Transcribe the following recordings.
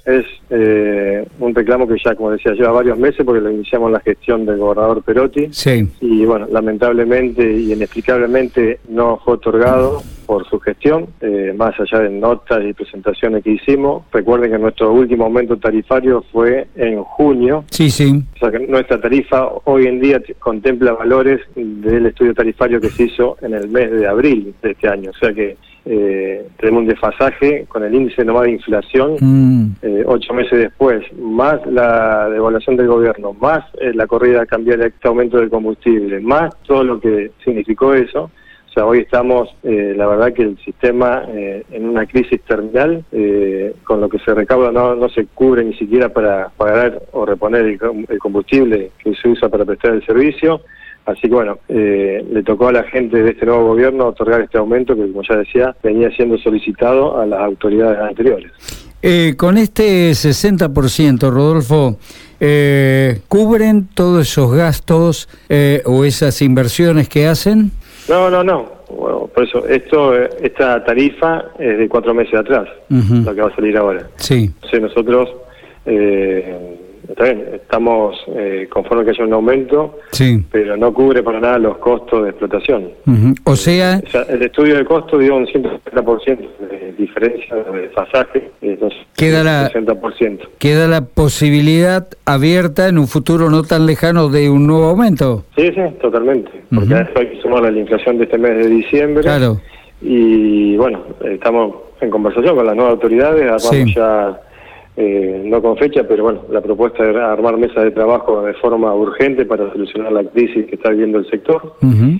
es un reclamo que ya, como decía, lleva varios meses porque lo iniciamos en la gestión del gobernador Perotti. Sí. Y bueno, lamentablemente y inexplicablemente no fue otorgado por su gestión, más allá de notas y presentaciones que hicimos. Recuerden que nuestro último aumento tarifario fue en junio. Sí, sí. O sea que nuestra tarifa hoy en día contempla valores del estudio tarifario que se hizo en el mes de abril de este año. O sea que tenemos un desfasaje con el índice nomás de inflación 8 meses después, más la devaluación del gobierno, más la corrida cambiaria, este aumento del combustible, más todo lo que significó eso. O sea, hoy estamos, la verdad que el sistema en una crisis terminal, con lo que se recauda no se cubre ni siquiera para pagar o reponer el combustible que se usa para prestar el servicio. Así que bueno, le tocó a la gente de este nuevo gobierno otorgar este aumento que, como ya decía, venía siendo solicitado a las autoridades anteriores. Con este 60%, Rodolfo, ¿cubren todos esos gastos o esas inversiones que hacen? No. Bueno, por eso, esta tarifa es de 4 meses atrás, lo que va a salir ahora. Sí. Entonces nosotros, está bien, estamos conformes que haya un aumento, sí, pero no cubre para nada los costos de explotación. O sea, el estudio de costo dio un 170% de diferencia de desfasaje, entonces queda 60%. Queda la posibilidad abierta en un futuro no tan lejano de un nuevo aumento. Sí, totalmente, porque a eso hay que sumar la inflación de este mes de diciembre. Claro. Y bueno, estamos en conversación con las nuevas autoridades, armamos ya, no con fecha, pero bueno, la propuesta es armar mesas de trabajo de forma urgente para solucionar la crisis que está viviendo el sector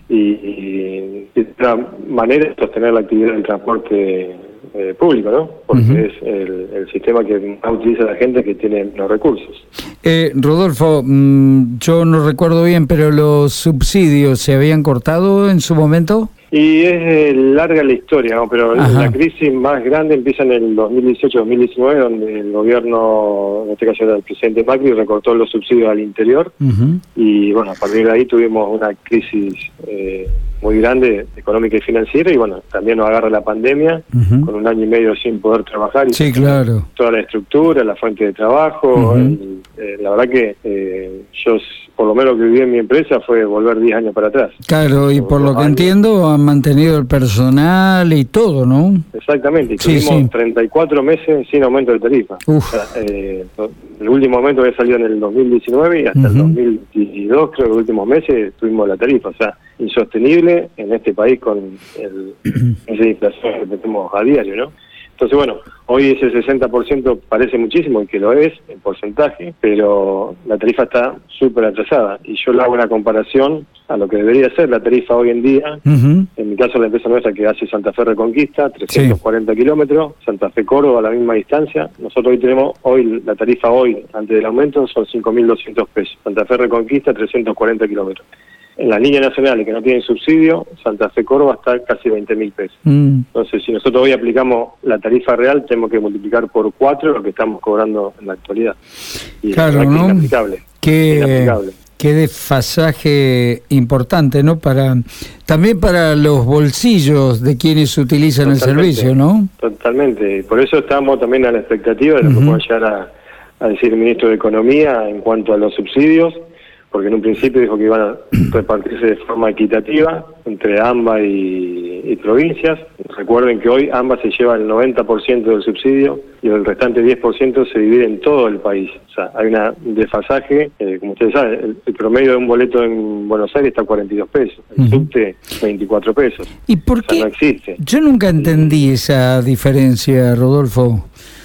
y una manera de sostener la actividad del transporte público, ¿no? Porque es el sistema que más utiliza la gente que tiene menos recursos. Rodolfo, yo no recuerdo bien, pero ¿los subsidios se habían cortado en su momento? Y es larga la historia, ¿no? Pero la crisis más grande empieza en el 2018-2019, donde el gobierno, en este caso era el presidente Macri, recortó los subsidios al interior. Y bueno, a partir de ahí tuvimos una crisis muy grande económica y financiera, y bueno, también nos agarra la pandemia, con 1 año y medio sin poder trabajar. Y sí, claro. Toda la estructura, la fuente de trabajo, la verdad que yo, por lo menos lo que viví en mi empresa fue volver 10 años para atrás. Claro, y por lo que entiendo han mantenido el personal y todo, ¿no? Exactamente, y tuvimos 34 meses sin aumento de tarifa. O sea, el último aumento había salido en el 2019 y hasta el 2022, creo que los últimos meses tuvimos la tarifa. O sea, insostenible en este país con esa inflación que tenemos a diario, ¿no? Entonces, bueno, hoy ese 60% parece muchísimo, y que lo es en porcentaje, pero la tarifa está súper atrasada. Y yo le hago una comparación a lo que debería ser la tarifa hoy en día. En mi caso, la empresa nuestra que hace Santa Fe Reconquista, 340 kilómetros, Santa Fe Córdoba a la misma distancia. Nosotros hoy tenemos, la tarifa antes del aumento, son 5.200 pesos. Santa Fe Reconquista, 340 kilómetros. En las líneas nacionales que no tienen subsidio, Santa Fe Córdoba está casi 20.000 pesos. Entonces, si nosotros hoy aplicamos la tarifa real, tenemos que multiplicar por 4 lo que estamos cobrando en la actualidad. Y claro, ¿no? Es inapplicable. Qué desfasaje importante, ¿no? También para los bolsillos de quienes utilizan el servicio, ¿no? Totalmente. Por eso estamos también a la expectativa de lo que pueda llegar a decir el ministro de Economía en cuanto a los subsidios, porque en un principio dijo que iban a repartirse de forma equitativa entre AMBA y provincias. Recuerden que hoy AMBA se lleva el 90% del subsidio y el restante 10% se divide en todo el país. O sea, hay un desfasaje, como ustedes saben, el promedio de un boleto en Buenos Aires está a 42 pesos, el subte 24 pesos. ¿Y por qué? O sea, no existe. Yo nunca entendí esa diferencia, Rodolfo.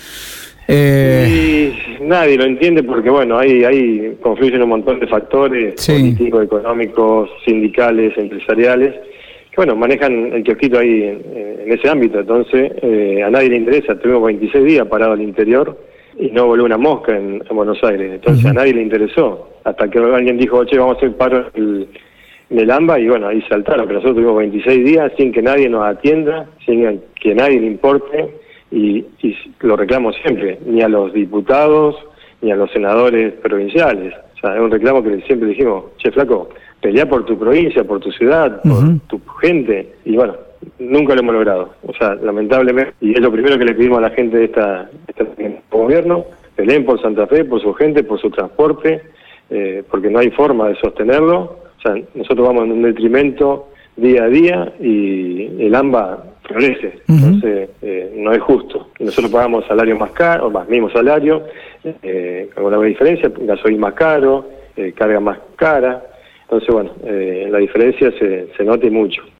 Y nadie lo entiende porque, bueno, ahí confluyen un montón de factores políticos, económicos, sindicales, empresariales, que, bueno, manejan el kiosquito ahí en ese ámbito. Entonces, a nadie le interesa. Tuvimos 26 días parado al interior y no voló una mosca en Buenos Aires. Entonces, a nadie le interesó. Hasta que alguien dijo, che, vamos a hacer paro en el AMBA, y bueno, ahí saltaron. Pero nosotros tuvimos 26 días sin que nadie nos atienda, sin que nadie le importe. Y lo reclamo siempre, ni a los diputados, ni a los senadores provinciales. O sea, es un reclamo que siempre dijimos, che, flaco, pelea por tu provincia, por tu ciudad, por tu gente. Y bueno, nunca lo hemos logrado. O sea, lamentablemente, y es lo primero que le pedimos a la gente de esta gobierno peleen por Santa Fe, por su gente, por su transporte, porque no hay forma de sostenerlo. O sea, nosotros vamos en un detrimento día a día y el AMBA florece. Entonces, no es justo. Y nosotros pagamos salario más caro, más mismo salario, con la diferencia, gasoil más caro, carga más cara. Entonces, bueno, la diferencia se nota mucho.